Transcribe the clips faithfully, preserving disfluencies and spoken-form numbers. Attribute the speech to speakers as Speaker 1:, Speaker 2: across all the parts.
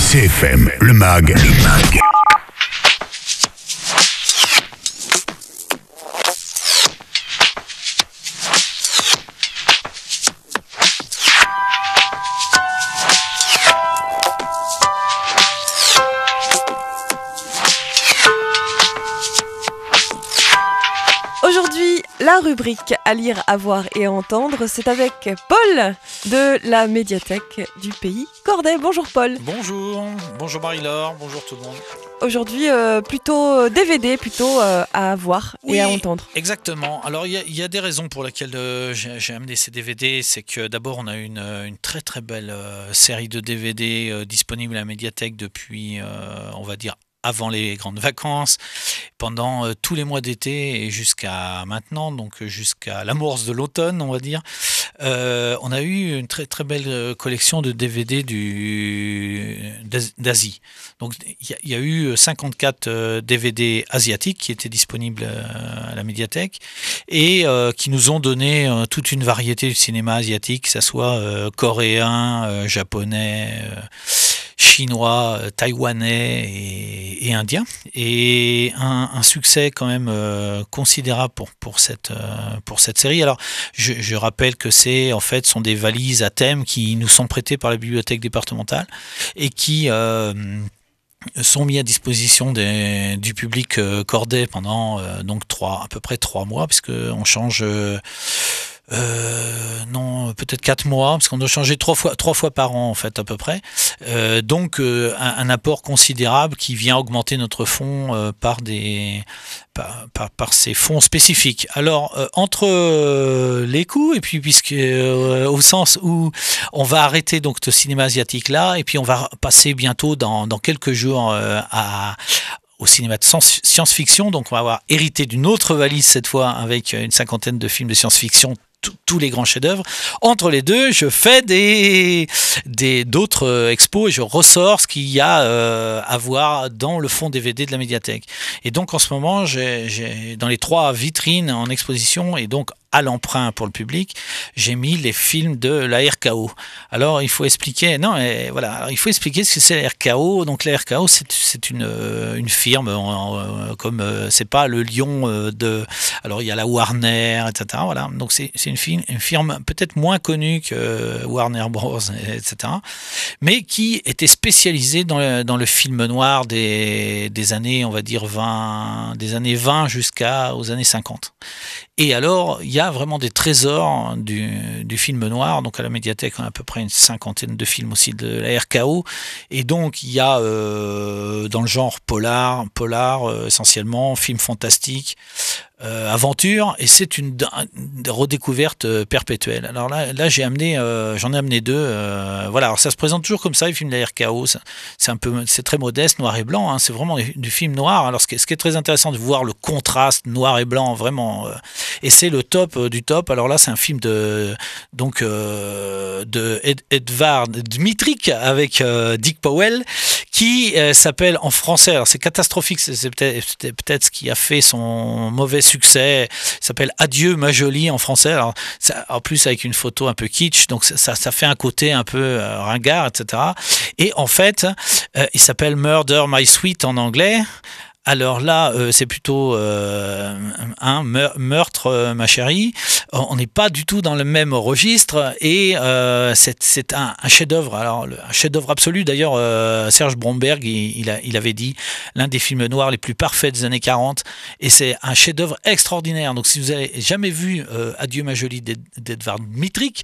Speaker 1: C F M, le mag, le mag.
Speaker 2: Aujourd'hui, la rubrique à lire, à voir et à entendre, c'est avec Paul de la médiathèque du pays Corday. Bonjour Paul.
Speaker 3: Bonjour, bonjour Marie-Laure, bonjour tout le monde.
Speaker 2: Aujourd'hui, euh, plutôt D V D, plutôt euh, à voir
Speaker 3: Oui,
Speaker 2: et à entendre.
Speaker 3: Exactement. Alors, il y, y a des raisons pour lesquelles euh, j'ai, j'ai amené ces D V D. C'est que d'abord, on a une, une très très belle euh, série de D V D euh, disponible à la médiathèque depuis, euh, on va dire, avant les grandes vacances, pendant euh, tous les mois d'été et jusqu'à maintenant, donc jusqu'à l'amorce de l'automne, on va dire. Euh, on a eu une très très belle collection de D V D du, d'Asie. Donc il y, y a eu cinquante-quatre euh, D V D asiatiques qui étaient disponibles euh, à la médiathèque et euh, qui nous ont donné euh, toute une variété du cinéma asiatique, que ce soit euh, coréen, euh, japonais, euh, chinois, taïwanais et, et indien, et un, un succès quand même euh, considérable pour, pour, cette, euh, pour cette série. Alors, je, je rappelle que c'est en fait sont des valises à thème qui nous sont prêtées par la bibliothèque départementale et qui euh, sont mis à disposition des, du public euh, cordais pendant euh, donc trois, à peu près trois mois, puisque on change. Euh, Euh, non, peut-être quatre mois, parce qu'on doit changer trois fois, trois fois par an en fait à peu près. Euh, donc euh, un, un apport considérable qui vient augmenter notre fonds euh, par des par, par, par ces fonds spécifiques. Alors euh, entre euh, les coûts et puis puisque euh, au sens où on va arrêter donc ce cinéma asiatique là et puis on va passer bientôt dans, dans quelques jours euh, à au cinéma de science-fiction, donc on va avoir hérité d'une autre valise cette fois avec une cinquantaine de films de science-fiction, tous les grands chefs-d'œuvre. Entre les deux, je fais des, des d'autres expos et je ressors ce qu'il y a euh, à voir dans le fond D V D de la médiathèque. Et donc en ce moment, j'ai, j'ai dans les trois vitrines en exposition et donc à l'emprunt pour le public, j'ai mis les films de la R K O. Alors il faut expliquer, non, et voilà, alors, il faut expliquer ce que c'est la R K O. Donc la R K O, c'est, c'est une, une firme, euh, comme euh, c'est pas le lion euh, de, alors il y a la Warner, et cetera. Voilà, donc c'est, c'est une, firme, une firme peut-être moins connue que Warner Bros, et cetera. Mais qui était spécialisée dans le, dans le film noir des, des années, on va dire vingt, des années vingt jusqu'aux années cinquante. Et alors, il y a vraiment des trésors du, du film noir. Donc, à la médiathèque, on a à peu près une cinquantaine de films aussi de la R K O. Et donc, il y a euh, dans le genre polar, polar euh, essentiellement, film fantastique, euh, aventure. Et c'est une, une redécouverte perpétuelle. Alors là, là j'ai amené, euh, j'en ai amené deux. Euh, voilà. Alors, ça se présente toujours comme ça, les films de la R K O. C'est, c'est un peu, c'est très modeste, noir et blanc. Hein, c'est vraiment du film noir. Alors, ce qui est, ce qui est très intéressant de voir le contraste noir et blanc, vraiment. Euh, et c'est le top du top. Alors là, c'est un film de donc euh, de Ed, Edvard Dmytryk avec euh, Dick Powell qui euh, s'appelle en français. Alors c'est catastrophique. C'est, c'est peut-être, c'est peut-être ce qui a fait son mauvais succès. Il s'appelle Adieu ma jolie en français. Alors ça, en plus avec une photo un peu kitsch, donc ça, ça fait un côté un peu euh, ringard, et cetera. Et en fait, euh, il s'appelle Murder My Sweet en anglais. Alors là, euh, c'est plutôt euh, un meurtre, euh, ma chérie. On n'est pas du tout dans le même registre et euh, c'est, c'est un, un chef-d'œuvre. Alors le, un chef-d'œuvre absolu. D'ailleurs, euh, Serge Bromberg, il, il, a, il avait dit l'un des films noirs les plus parfaits des années quarante. Et c'est un chef-d'œuvre extraordinaire. Donc, si vous n'avez jamais vu euh, Adieu ma jolie d'Edvard Dmytryk,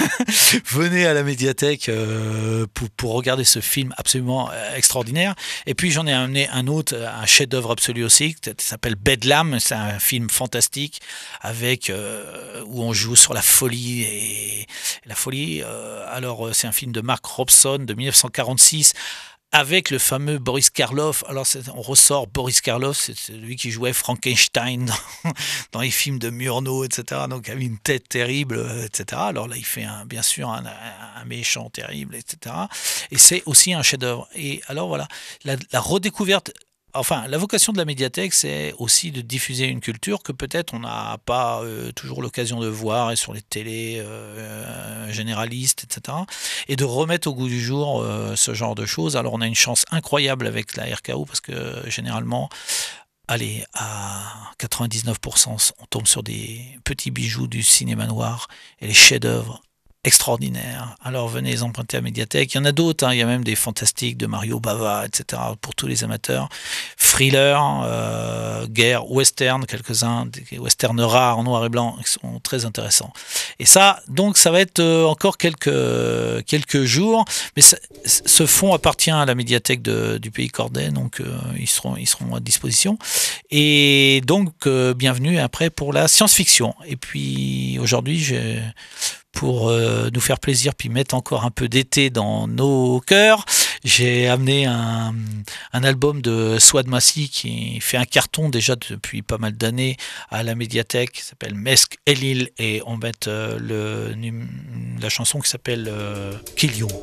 Speaker 3: venez à la médiathèque euh, pour, pour regarder ce film absolument extraordinaire. Et puis j'en ai amené un autre, un chef d'œuvre absolu aussi, qui s'appelle Bedlam. C'est un film fantastique avec euh, où on joue sur la folie et la folie. Euh, alors c'est un film de Mark Robson de dix-neuf cent quarante-six. Avec le fameux Boris Karloff. Alors, c'est, on ressort Boris Karloff, c'est celui qui jouait Frankenstein dans, dans les films de Murnau, et cetera. Donc, il avait une tête terrible, et cetera. Alors là, il fait un, bien sûr un, un méchant terrible, et cetera. Et c'est aussi un chef-d'œuvre. Et alors, voilà, la, la redécouverte enfin, la vocation de la médiathèque, c'est aussi de diffuser une culture que peut-être on n'a pas euh, toujours l'occasion de voir et sur les télés euh, généralistes, et cetera. Et de remettre au goût du jour euh, ce genre de choses. Alors, on a une chance incroyable avec la R K O parce que généralement, allez, à quatre-vingt-dix-neuf pour cent, on tombe sur des petits bijoux du cinéma noir et les chefs-d'œuvre extraordinaires. Alors venez les emprunter à la médiathèque. Il y en a d'autres, hein. Il y a même des fantastiques de Mario Bava, et cetera pour tous les amateurs. Thriller, euh, guerre, western, quelques-uns, des westerns rares en noir et blanc, qui sont très intéressants. Et ça, donc, ça va être euh, encore quelques, quelques jours, mais ça, ce fonds appartient à la médiathèque de, du Pays Cordais, donc euh, ils, seront, ils seront à disposition. Et donc, euh, bienvenue après pour la science-fiction. Et puis, aujourd'hui, j'ai... pour euh, nous faire plaisir puis mettre encore un peu d'été dans nos cœurs, j'ai amené un, un album de Souad Massi qui fait un carton déjà depuis pas mal d'années à la médiathèque, qui s'appelle Mesk Elil, et on met euh, le, la chanson qui s'appelle euh, Kill You.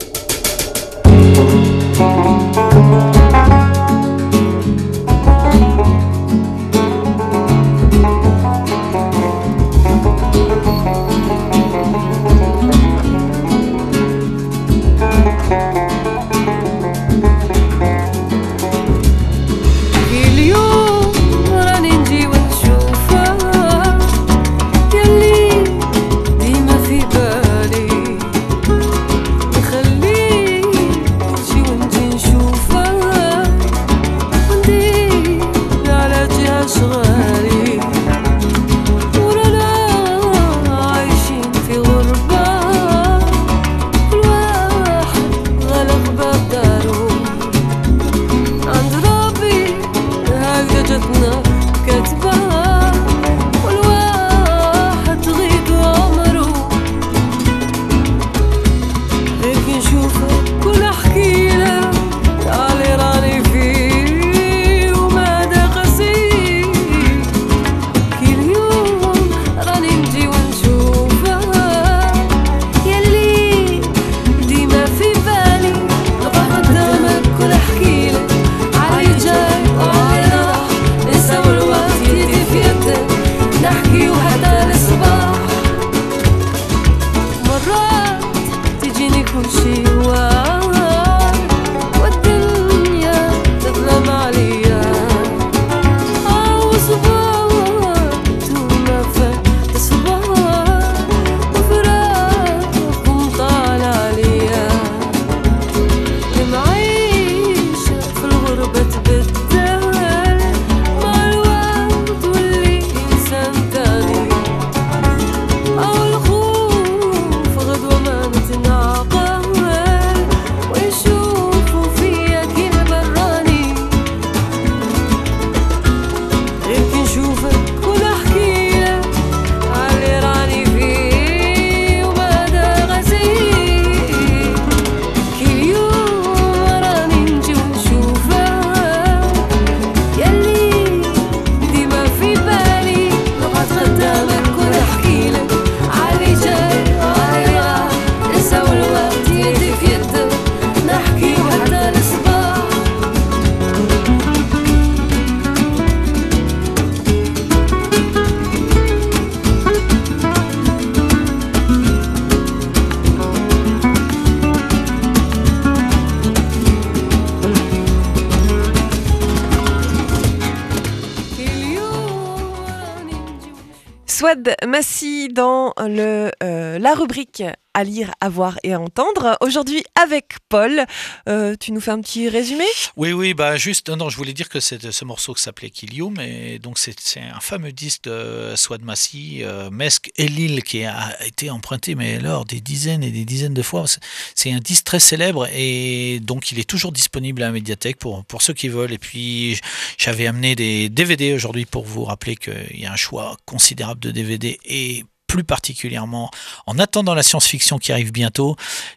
Speaker 2: Souad Massi dans le, euh, la rubrique à lire, à voir et à entendre. Aujourd'hui avec Paul, euh, tu nous fais un petit résumé ?
Speaker 3: Oui, oui, bah juste, non, non, je voulais dire que c'est ce morceau qui s'appelait Kill You, mais donc c'est, c'est un fameux disque de Souad Massi, euh, Mesk Elil, qui a été emprunté, mais alors des dizaines et des dizaines de fois. C'est, c'est un disque très célèbre et donc il est toujours disponible à la médiathèque pour, pour ceux qui veulent. Et puis j'avais amené des D V D aujourd'hui pour vous rappeler qu'il y a un choix considérable de D V D et plus particulièrement en attendant la science-fiction qui arrive bientôt,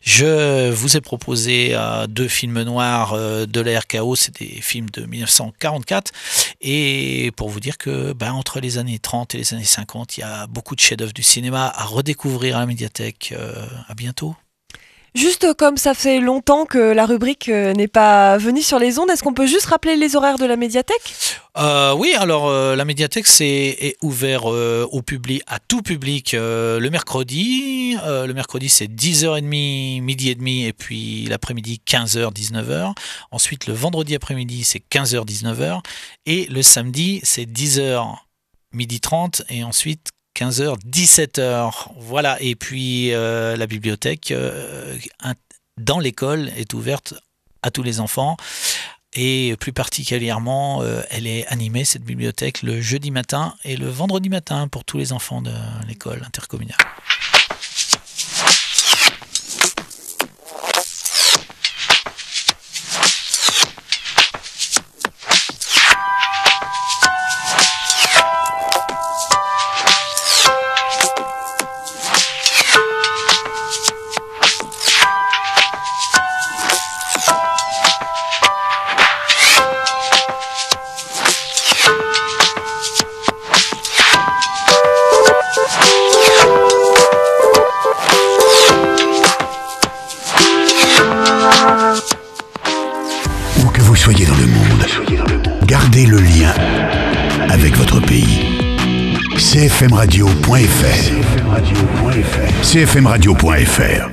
Speaker 3: je vous ai proposé euh, deux films noirs euh, de la R K O, c'est des films de dix-neuf cent quarante-quatre, et pour vous dire que ben, entre les années trente et les années cinquante, il y a beaucoup de chefs-d'œuvre du cinéma à redécouvrir à la médiathèque. Euh, à bientôt.
Speaker 2: Juste comme ça fait longtemps que la rubrique euh, n'est pas venue sur les ondes, est-ce qu'on peut juste rappeler les horaires de la médiathèque ?
Speaker 3: Euh, oui, alors euh, la médiathèque c'est, est ouvert euh, au public, à tout public euh, le mercredi. Euh, le mercredi c'est dix heures trente, midi et demi, et puis l'après-midi quinze heures, dix-neuf heures. Ensuite le vendredi après-midi c'est quinze heures, dix-neuf heures. Et le samedi c'est dix heures, midi trente, et ensuite quinze heures, dix-sept heures. Voilà, et puis euh, la bibliothèque euh, dans l'école est ouverte à tous les enfants. Et plus particulièrement, euh, elle est animée, cette bibliothèque, le jeudi matin et le vendredi matin pour tous les enfants de l'école intercommunale.
Speaker 1: Soyez dans le monde, gardez le lien avec votre pays. c f m radio point f r c f m radio point f r